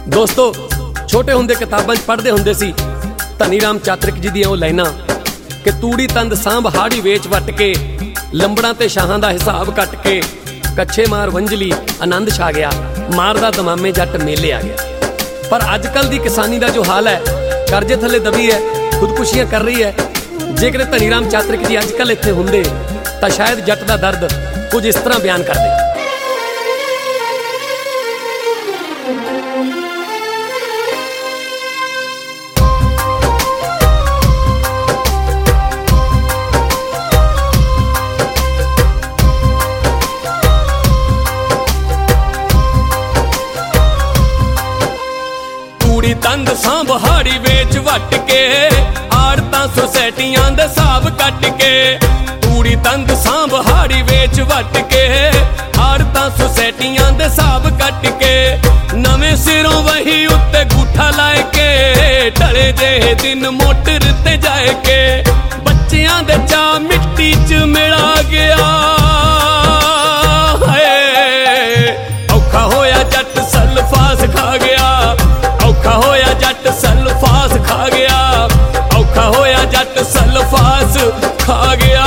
दोस्तों छोटे हुंदे किताबां पढ़ते हुंदे सी धनी राम चातरिक जी दी लाइनां कि तूड़ी तंद सांभ हाड़ी वेच वट के लंबड़ा ते शाहां दा हिसाब कट के कच्छे मार वंजली आनंद छा गया मारदा दमामे जट मेले आ गया। पर अजकल दी किसानी दा जो हाल है करजे थले दबी है खुदकुशियां कर रही है। जेकर धनी राम चातरिक जी अजकल इत्थे हुंदे तां शायद जट दा दर्द कुछ इस तरह बयान करदे। तूड़ी तंद सांभ हाड़ी वेच वट के आड़तां सोसाइटियां दे हिसाब कट के तूड़ी तंद सांभ हाड़ी वेच वट के आड़तां सोसाइटियां दे हिसाब कट के नवें सिरों वही उत्ते गूठा लाए के ढले जे दिन मोटर ते जाए के बच्चियां दे चा मिट्टी च मिला गया। औखा होया जट सल्फास खा गया औखा होया जट सल्फास खा गया औखा होया जट सल्फास खा गया।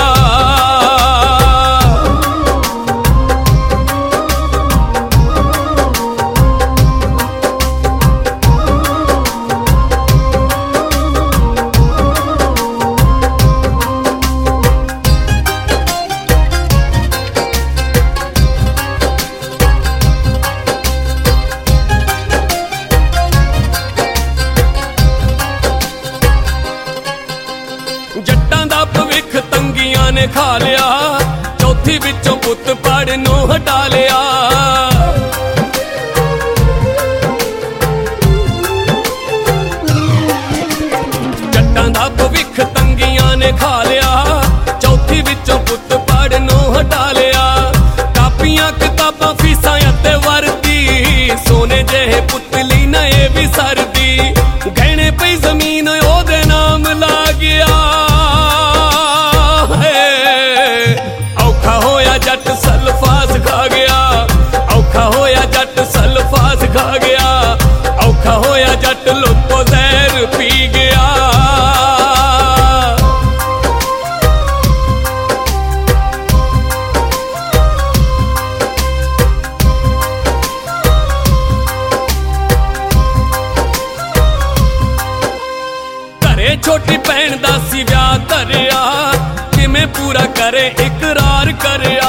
जट्टां दा भविख तंगियां ने खा लिया चौथी विचों पुत पढ़नों हटा लिया। जट्टां दा भविख तंगियां ने खा लिया चौथी विचों पुत पढ़नों हटा लिया। कापियां किताबां फीसां अते वर्दी सोने जेहे पुतली नए भी सरदी गहने पई जमीन ओदे नाम ला गया। औखा होया जट सल्फास खा गया औखा होया जट सल्फास खा गया औखा होया जट लोको जहर पी गया। घरे छोटी भैन दा सी ब्याह धरिया किमें पूरा करे इकरार करया।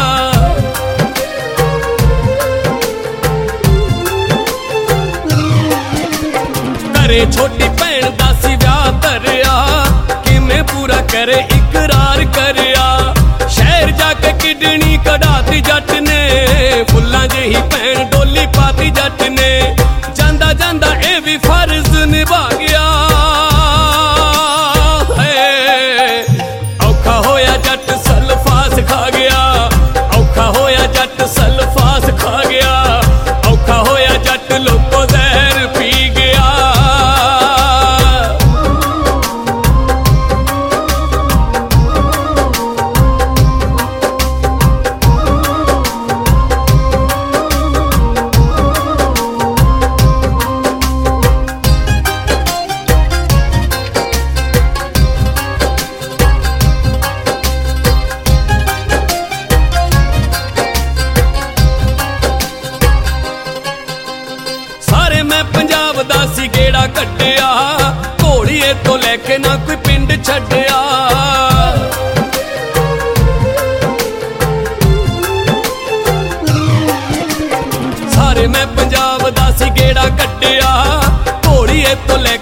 घरे छोटी भैन दा सी ब्याह धरिया किमें पूरा करे इकरार करया। शहर जाके किडनी कढ़ाती जट ने फुल्लां जेही भैन डोली पाती जट ने जांदा जांदा ए भी फर्ज निभा गया। औखा होया जट सल्फास खा गया औखा होया जट सल्फास खा गया औखा होया जट लोको जहर पी गया। मैं पंजाब दा सी गेड़ा कट्टिया घोड़िए तो लैके ना कोई पिंड छड्डिया। सारे मैं पंजाब दा सी गेड़ा कट्टिया घोड़िए तो लैके